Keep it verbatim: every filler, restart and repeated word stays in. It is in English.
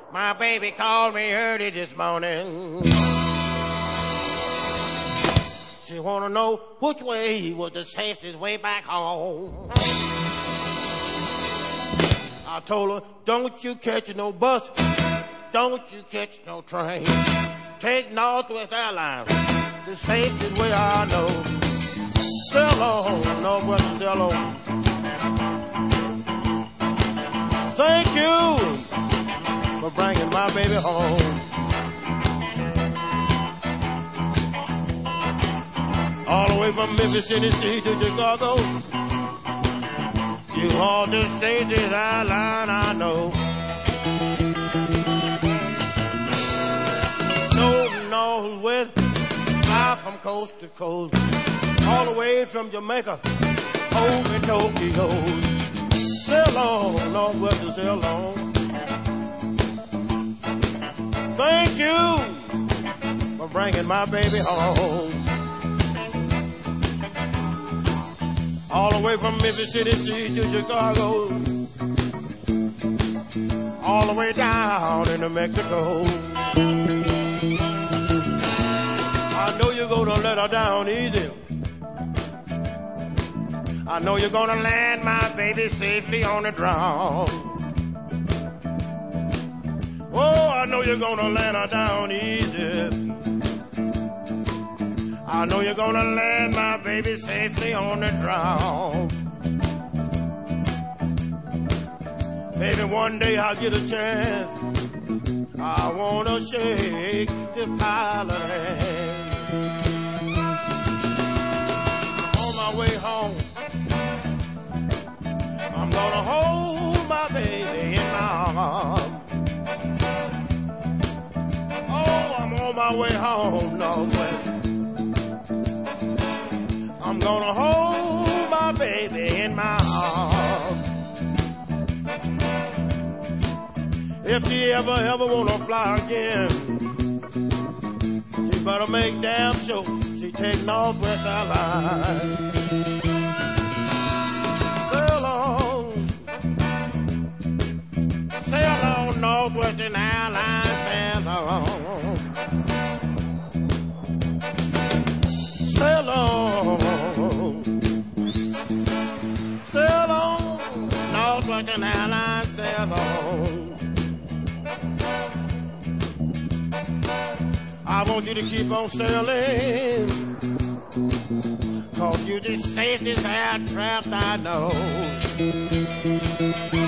My baby called me early this morning. She wanna know which way was the safest way back home. I told her, don't you catch no bus, don't you catch no train. Take Northwest Airlines, the safest way I know. Sail on, Northwest, sail on. Thank you for bringing my baby home. All the way from Memphis, Tennessee to Chicago. You are the safest airline I know. No, Northwest, fly from coast to coast. All the way from Jamaica, home in Tokyo. Sail on, Northwest, sail on. Thank you for bringing my baby home. All the way from Memphis, Tennessee to Chicago. All the way down into Mexico. I know you're gonna let her down easy. I know you're gonna land my baby safely on the ground. Oh, I know you're gonna land her down easy. I know you're gonna land my baby safely on the ground. Maybe one day I'll get a chance. I wanna shake this pilot hand. On my way home, I'm gonna hold my baby in my arms. Oh, I'm on my way home, Northwest. I'm gonna hold my baby in my arms. If she ever, ever wanna fly again, she better make damn sure she take Northwest Airlines. Sail on, sail on, Northwestern Airlines, sail on. Sail on, sail on, Northwestern Airlines, sail on. I want you to keep on sailing, 'cause you're the safest air craft I know.